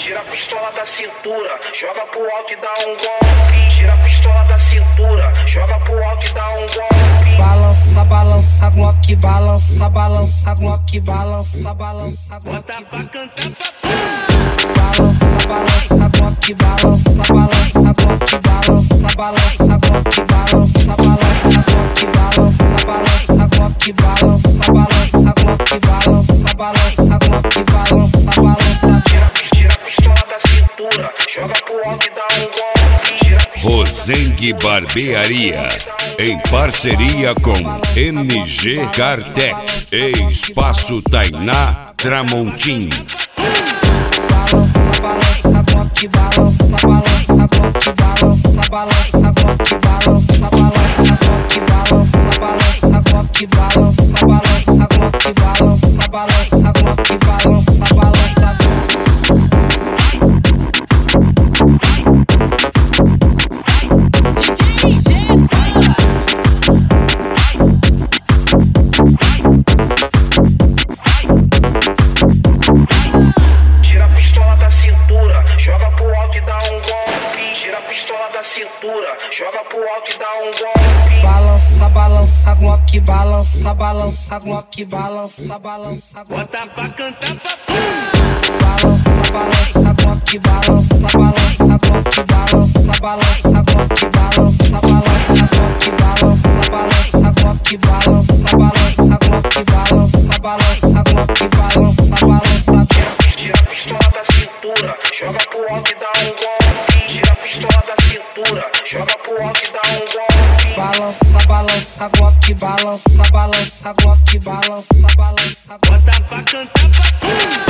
Tira a pistola da cintura, joga pro alto e dá um golpe. Tira a pistola da cintura, joga pro alto e dá um golpe. Balança, balança, Glock, balança, balança, Glock, balança, balança, Glock. Bota pra cantar, Balança, balança, Glock, balança, balança, Glock, balança, balança, Glock, balança, balança, Glock, balança, balança, Glock, balança, balança, Glock, balança, balança, Glock, balança, balança. Tira a pistola da cintura, joga pro alto e dá um golpe. Rosengue Barbearia, em parceria com MG Cartec e Espaço Tainá Tramontim. Balança, balança, Glock, balança, balança, Glock, balança, balança, Glock, balança, balança, Glock, balança, balança, Glock, balança, balança, Glock, balança, balança, Glock, balança, balança. Tira a pistola da cintura, joga pro alto e dá um golpe. Tira a pistola da cintura, joga pro alto e dá um golpe. Balança, balança, Glock, balança, balança, Glock, balança, balança, Glock. bota pra cantar, Balança, balança, Glock, balança, balança, Glock, balança, balança, Glock, balança, balança, Glock, balança, balança, Glock, balança, balança, Glock, balança, balança, Glock, balança, balança. Tira a pistola da cintura, joga pro alto e dá um golpe. Tira a pistola da cintura, joga pro alto e dá um golpe. Balança, balança, Glock, balança, balança, Glock, balança, balança, Glock. bota pra cantar,